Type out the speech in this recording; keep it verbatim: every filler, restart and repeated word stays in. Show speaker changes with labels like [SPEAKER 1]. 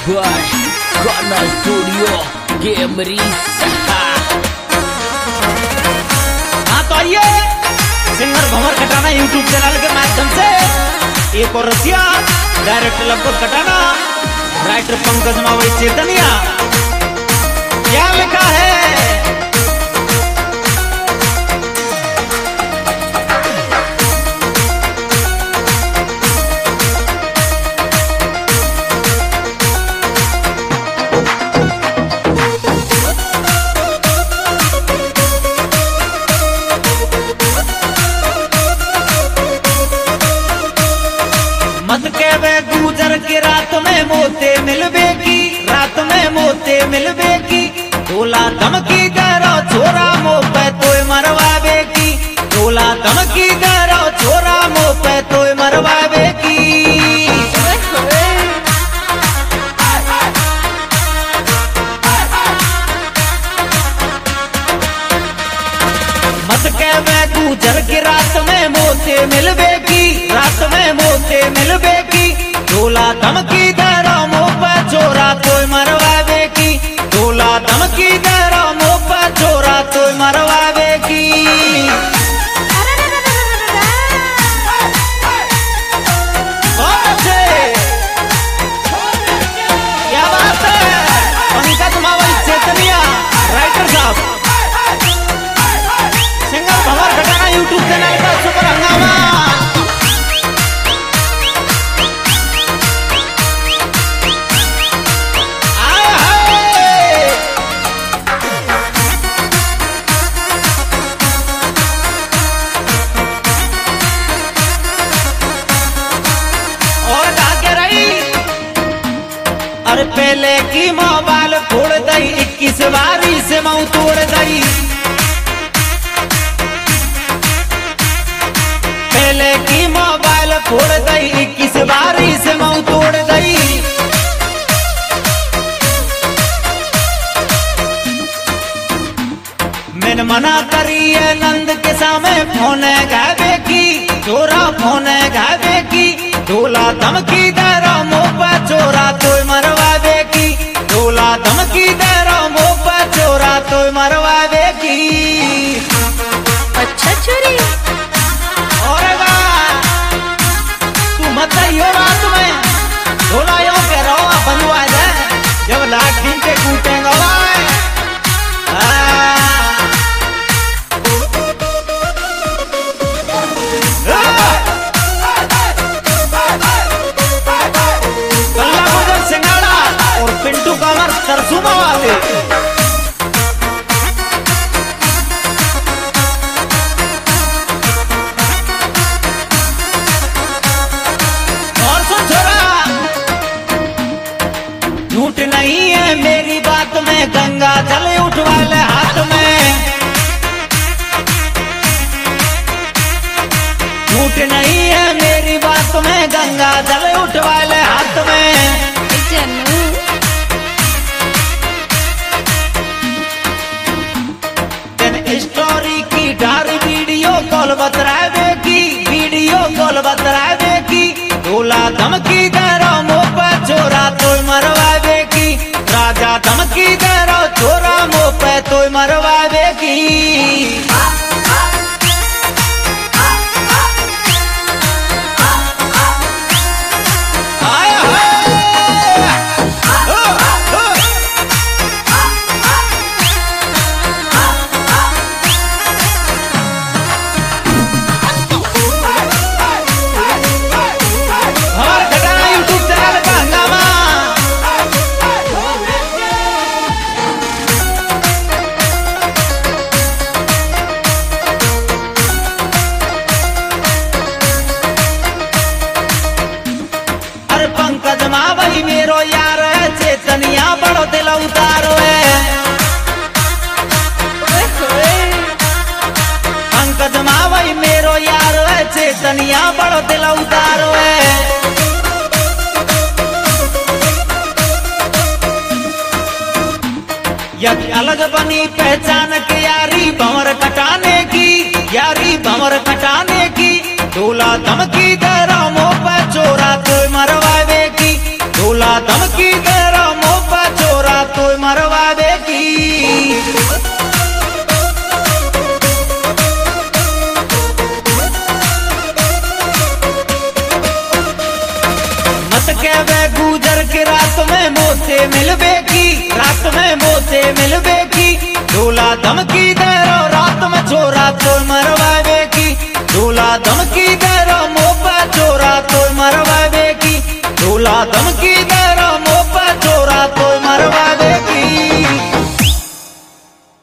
[SPEAKER 1] by Ghana Studio Gamery।
[SPEAKER 2] हाँ तो आइए singer Bhanwar Khatana YouTube channel के माध्यम से एक और रसिया डायरेक्टर लंबोत खटाना, राइटर पंकज मावई चेतनिया। क्या लिखा है? मत कहवे गुजर की रात में मोते मिलवे की, रात में मोते मिलवे की। डोला धमकी करो छोरा मो पे तोय मरवावे की, डोला धमकी करो छोरा मो पे तोय मरवावे की। मत कहवे गुजर की रात में मोते मिलवे की, रात में मोते मिलवे की। डोला धमकी दरो मुँह पे छोरा तोय मरवावे की, डोला धमकी दरो मुँह पे छोरा तोय मरवावे की। बहुत अच्छे, क्या बात है पंकज मावई चेतनिया राइटर साहब। Singer Bhanwar Khatana YouTube channel पर सुपर हंगामा। अरे पहले की मोबाइल फोड़ दई, इक्कीस बारी से मऊ तोड़ दई। पहले की मोबाइल फोड़ दई, इक्कीस बारी से मऊ तोड़ दई। मैंने मना करी है नंद के सामने फोन गावे की, चोरा फोन गावे की। डोला धमकी दरो मुँह पे चोरा तोय मरवावे की, डोला धमकी दरो मुँह पे चोरा तोय मरवावे की।
[SPEAKER 3] अच्छा चोरी
[SPEAKER 2] और तू मत यो रात में डोला यो के रहो बनवा दे, जब लाठी के कूटेंगे तरसुमा वाले। और सुन छोरा, झूठ नहीं है मेरी बात में, गंगा जल उठवा ले हाथ में। झूठ नहीं है मेरी बात में, गंगा जल उठवा ले हाथ में। स्टोरी की डार वीडियो कॉल बतरावे की, वीडियो कॉल बतरावे की। डोला धमकी दरो मुँह पे छोरा तोय मरवावे की, राजा धमकी दरो छोरा मुँह पे तोय मरवावे की। पंकज मावई मेरो यार है, चेतनिया बड़ो दिल उतारो है। पंकज मावई मेरो यार है, चेतनिया बड़ो दिल उतारो है। यह अलग बनी पहचान के यारी भंवर खटाने की, यारी भंवर खटाने की। डोला धमकी दे रहा मुँह पे चोरा तो मरवावे की, डोला धमकी दे रहा रात में मोते मिलबे की, रात में मोते मिलबे की। ढोला धमकी दे रो रात में छोरा तो मरवावे की, ढोला धमकी दे